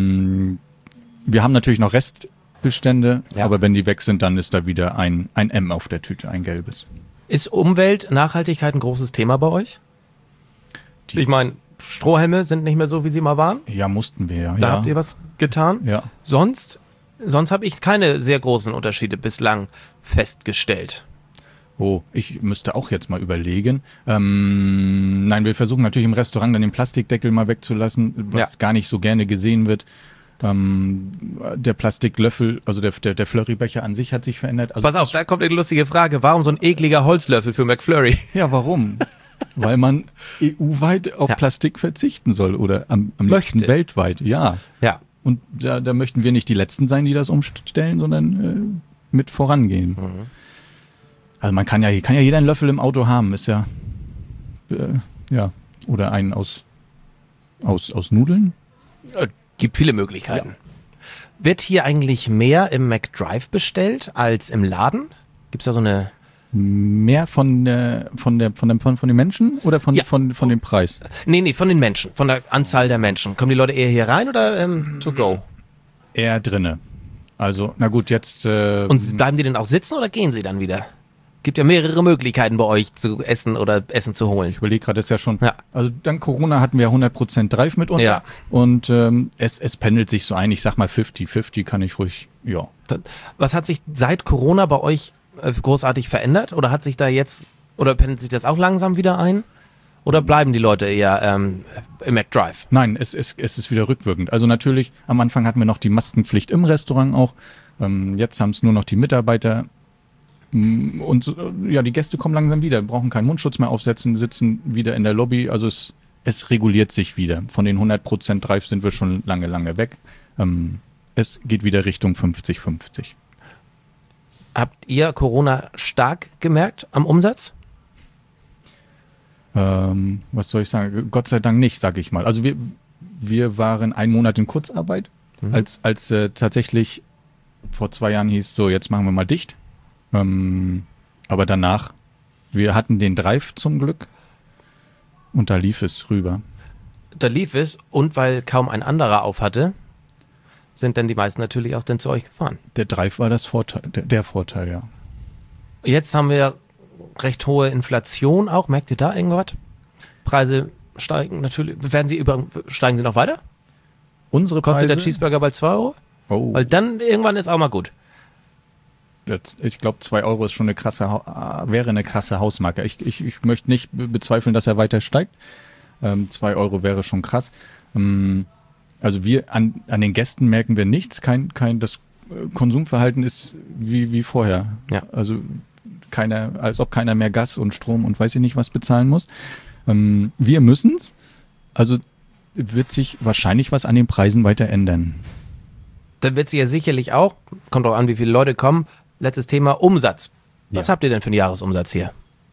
Wir haben natürlich noch Restbestände, Ja. aber wenn die weg sind, dann ist da wieder ein M auf der Tüte, ein gelbes. Ist Umwelt, Nachhaltigkeit ein großes Thema bei euch? Ich meine, Strohhelme sind nicht mehr so, wie sie mal waren. Ja, mussten wir ja. Da ja. habt ihr was getan. Ja. Sonst habe ich keine sehr großen Unterschiede bislang festgestellt. Oh, ich müsste auch jetzt mal überlegen. Nein, wir versuchen natürlich im Restaurant dann den Plastikdeckel mal wegzulassen, was Ja. gar nicht so gerne gesehen wird. Der Plastiklöffel, also der Flurrybecher an sich hat sich verändert. Also Pass auf, da kommt eine lustige Frage. Warum so ein ekliger Holzlöffel für McFlurry? Ja, warum? Weil man EU-weit auf Ja. Plastik verzichten soll oder am liebsten Möchte. weltweit, ja. Ja. Und da möchten wir nicht die Letzten sein, die das umstellen, sondern mit vorangehen. Also man kann ja jeder einen Löffel im Auto haben, ist ja, ja, oder einen aus Nudeln. Gibt viele Möglichkeiten. Wird hier eigentlich mehr im McDrive bestellt als im Laden? Gibt's da so eine... Mehr von den Menschen oder von dem Preis? Nee, von den Menschen, von der Anzahl der Menschen. Kommen die Leute eher hier rein oder to go? Eher drinne. Also, na gut, jetzt... Und bleiben die denn auch sitzen oder gehen sie dann wieder? Gibt ja mehrere Möglichkeiten bei euch zu essen oder Essen zu holen. Ich überlege gerade, das ist ja schon... Ja. Also dank Corona hatten wir 100% Drive mitunter. Ja. Und es pendelt sich so ein. Ich sag mal 50-50 kann ich ruhig, ja. Was hat sich seit Corona bei euch großartig verändert? Oder hat sich da jetzt, oder pendelt sich das auch langsam wieder ein? Oder bleiben die Leute eher im McDrive? Nein, es ist wieder rückwirkend. Also natürlich, am Anfang hatten wir noch die Maskenpflicht im Restaurant auch. Jetzt haben es nur noch die Mitarbeiter. Und ja, die Gäste kommen langsam wieder, brauchen keinen Mundschutz mehr aufsetzen, sitzen wieder in der Lobby. Also es reguliert sich wieder. Von den 100% Drive sind wir schon lange weg. Es geht wieder Richtung 50-50. Habt ihr Corona stark gemerkt am Umsatz? Was soll ich sagen? Gott sei Dank nicht, sag ich mal. Also wir waren einen Monat in Kurzarbeit, als tatsächlich vor 2 Jahren hieß, so jetzt machen wir mal dicht. Aber danach, wir hatten den Drive zum Glück und da lief es rüber. Da lief es und weil kaum ein anderer auf hatte, sind dann die meisten natürlich auch dann zu euch gefahren. Der Drive war das Vorteil, der Vorteil, ja. Jetzt haben wir recht hohe Inflation auch. Merkt ihr da irgendwas? Preise steigen natürlich. Steigen sie noch weiter? Unsere Kostet Preise? der Cheeseburger bald 2 Euro? Oh. Weil dann irgendwann ist auch mal gut. Ich glaube, 2 Euro ist schon wäre eine krasse Hausmarke. Ich möchte nicht bezweifeln, dass er weiter steigt. 2 Euro wäre schon krass. Also an den Gästen merken wir nichts. Das Konsumverhalten ist wie vorher. Ja. Also als ob keiner mehr Gas und Strom und weiß ich nicht was bezahlen muss. Wir müssen's. Also wird sich wahrscheinlich was an den Preisen weiter ändern. Dann wird sie ja sicherlich auch, kommt auch an, wie viele Leute kommen. Letztes Thema, Umsatz. Was habt ihr denn für einen Jahresumsatz hier?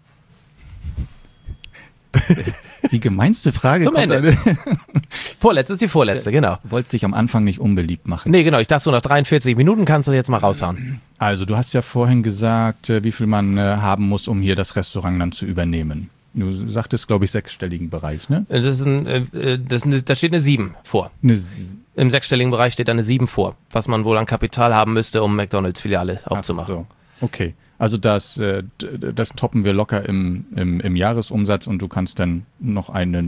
Die gemeinste Frage Zum Ende. Vorletzte ist die vorletzte, genau. Du wolltest dich am Anfang nicht unbeliebt machen. Nee, genau. Ich dachte so, nach 43 Minuten kannst du jetzt mal raushauen. Also du hast ja vorhin gesagt, wie viel man haben muss, um hier das Restaurant dann zu übernehmen. Du sagtest, glaube ich, 6-stelligen Bereich, ne? Da steht eine 7 vor. Im 6-stelligen Bereich steht da eine 7 vor, was man wohl an Kapital haben müsste, um McDonalds-Filiale aufzumachen. So. Okay, also das toppen wir locker im Jahresumsatz und du kannst dann noch eine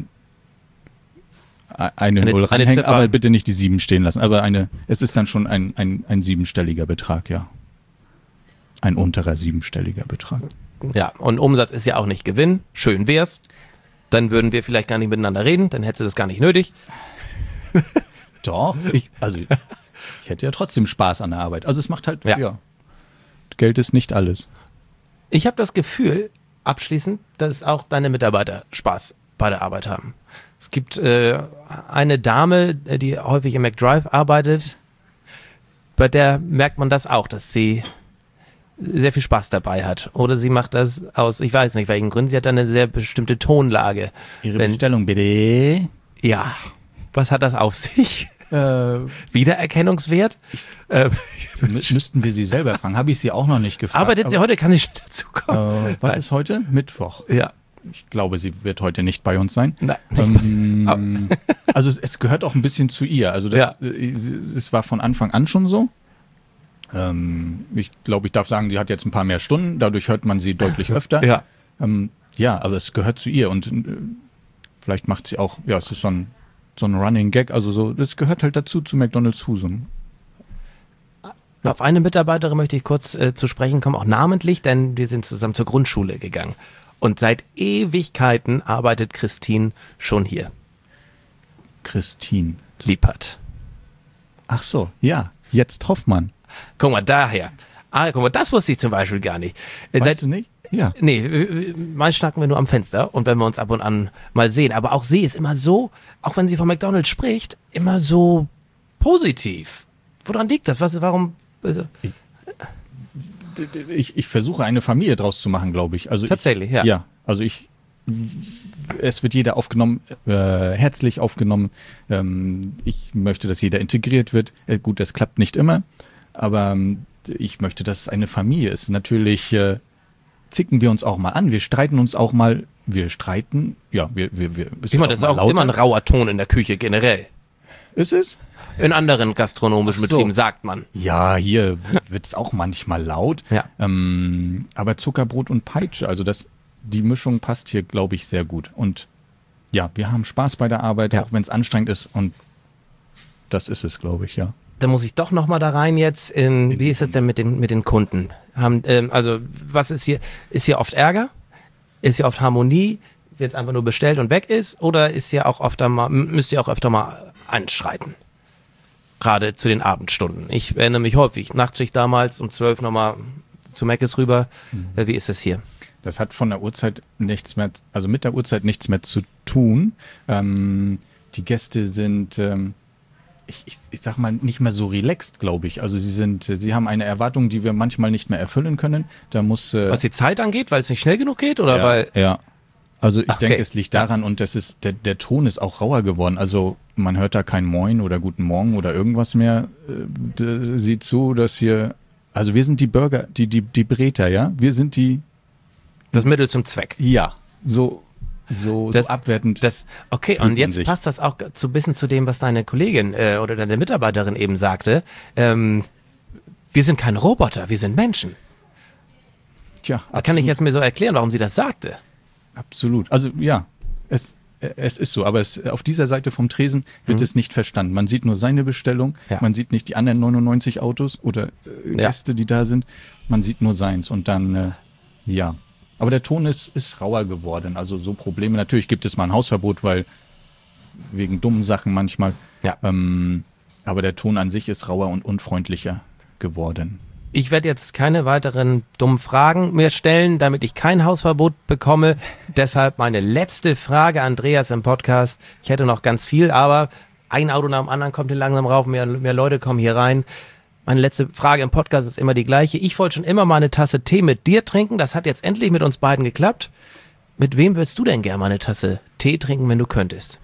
0 ranhängen, aber bitte nicht die 7 stehen lassen. Aber es ist dann schon ein 7-stelliger Betrag, ja. Ein unterer 7-stelliger Betrag. Ja, und Umsatz ist ja auch nicht Gewinn. Schön wär's. Dann würden wir vielleicht gar nicht miteinander reden, dann hättest du das gar nicht nötig. Doch, ich hätte ja trotzdem Spaß an der Arbeit. Also es macht halt, ja. Geld ist nicht alles. Ich habe das Gefühl, abschließend, dass auch deine Mitarbeiter Spaß bei der Arbeit haben. Es gibt eine Dame, die häufig im McDrive arbeitet, bei der merkt man das auch, dass sie sehr viel Spaß dabei hat. Oder sie macht das aus, ich weiß nicht welchen Gründen, sie hat dann eine sehr bestimmte Tonlage. Ihre Bestellung bitte. Ja, was hat das auf sich? Wiedererkennungswert? Müssten wir sie selber fragen. Habe ich sie auch noch nicht gefragt. Arbeitet sie heute? Kann sie schon dazukommen? Was ist heute? Mittwoch. Ja. Ich glaube, sie wird heute nicht bei uns sein. Nein. Also es gehört auch ein bisschen zu ihr. Also es war von Anfang an schon so. Ich glaube, ich darf sagen, sie hat jetzt ein paar mehr Stunden. Dadurch hört man sie deutlich öfter. Ja. Ja, aber es gehört zu ihr. Und vielleicht macht sie auch, ja, es ist so ein Running Gag. Also so, das gehört halt dazu, zu McDonald's Husum. Auf eine Mitarbeiterin möchte ich kurz zu sprechen kommen, auch namentlich, denn wir sind zusammen zur Grundschule gegangen. Und seit Ewigkeiten arbeitet Christine schon hier. Christine Lippert. Ach so, ja, jetzt Hoffmann. Guck mal, daher. Guck mal, das wusste ich zum Beispiel gar nicht. Weißt du nicht? Ja. Nee, mal schnacken wir nur am Fenster und wenn wir uns ab und an mal sehen. Aber auch sie ist immer so, auch wenn sie von McDonald's spricht, immer so positiv. Woran liegt das? Warum? Ich versuche eine Familie draus zu machen, glaube ich. Also tatsächlich, ja. Ja, also ich es wird jeder aufgenommen, herzlich aufgenommen. Ich möchte, dass jeder integriert wird. Gut, das klappt nicht immer, aber ich möchte, dass es eine Familie ist. Natürlich zicken wir uns auch mal an, wir streiten uns auch mal, ist Das ist auch immer ein rauer Ton in der Küche generell. Ist es? In anderen gastronomischen Betrieben sagt man. Ja, hier wird's auch manchmal laut. Ja. Aber Zuckerbrot und Peitsche, also die Mischung passt hier, glaube ich, sehr gut. Und ja, wir haben Spaß bei der Arbeit, auch wenn es anstrengend ist. Und das ist es, glaube ich, ja. Da muss ich doch noch mal da rein jetzt. Wie ist es denn mit den Kunden? Also was ist hier? Ist hier oft Ärger? Ist hier oft Harmonie? Wird einfach nur bestellt und weg ist? Oder ist hier auch müsst ihr auch öfter mal anschreiten? Gerade zu den Abendstunden. Ich erinnere mich häufig. Nachtschicht damals um 12 nochmal zu Meckes rüber. Wie ist es hier? Das hat von der Uhrzeit mit der Uhrzeit nichts mehr zu tun. Die Gäste sind, ich sag mal, nicht mehr so relaxed, glaube ich. Also sie haben eine Erwartung, die wir manchmal nicht mehr erfüllen können. Da muss was die Zeit angeht, weil es nicht schnell genug geht, oder ja. Also ich denke, es liegt daran, und der Ton ist auch rauer geworden. Also man hört da kein Moin oder Guten Morgen oder irgendwas mehr. Sieht zu, dass hier, also wir sind die Burger, die Breter, ja? Wir sind das Mittel zum Zweck. Ja, so abwertend. Okay, und jetzt passt das auch so ein bisschen zu dem, was deine Kollegin oder deine Mitarbeiterin eben sagte. Wir sind keine Roboter, wir sind Menschen. Tja, absolut. Kann ich jetzt mir so erklären, warum sie das sagte? Absolut. Also ja, es ist so, aber auf dieser Seite vom Tresen wird es nicht verstanden. Man sieht nur seine Bestellung, man sieht nicht die anderen 99 Autos oder Gäste, die da sind. Man sieht nur seins und dann, ja. Aber der Ton ist rauer geworden. Also so Probleme. Natürlich gibt es mal ein Hausverbot, weil wegen dummen Sachen manchmal. Ja. Aber der Ton an sich ist rauer und unfreundlicher geworden. Ich werde jetzt keine weiteren dummen Fragen mehr stellen, damit ich kein Hausverbot bekomme. Deshalb meine letzte Frage, Andreas, im Podcast. Ich hätte noch ganz viel, aber ein Auto nach dem anderen kommt hier langsam rauf, mehr Leute kommen hier rein. Meine letzte Frage im Podcast ist immer die gleiche. Ich wollte schon immer mal eine Tasse Tee mit dir trinken. Das hat jetzt endlich mit uns beiden geklappt. Mit wem würdest du denn gerne mal eine Tasse Tee trinken, wenn du könntest?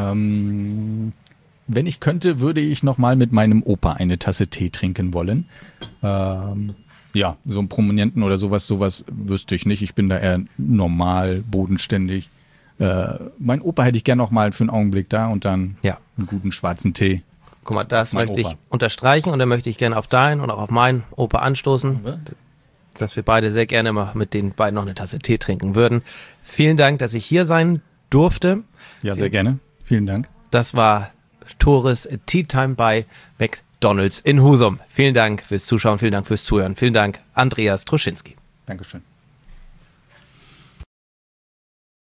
Wenn ich könnte, würde ich noch mal mit meinem Opa eine Tasse Tee trinken wollen. Ja, so einen Prominenten oder sowas wüsste ich nicht. Ich bin da eher normal, bodenständig. Mein Opa hätte ich gerne noch mal für einen Augenblick da und dann einen guten schwarzen Tee. Guck mal, das möchte ich unterstreichen und dann möchte ich gerne auf deinen und auch auf meinen Opa anstoßen, dass wir beide sehr gerne mal mit den beiden noch eine Tasse Tee trinken würden. Vielen Dank, dass ich hier sein durfte. Ja, sehr gerne. Vielen Dank. Das war Tores Tea Time bei McDonald's in Husum. Vielen Dank fürs Zuschauen, vielen Dank fürs Zuhören. Vielen Dank, Andreas Troschinski. Dankeschön.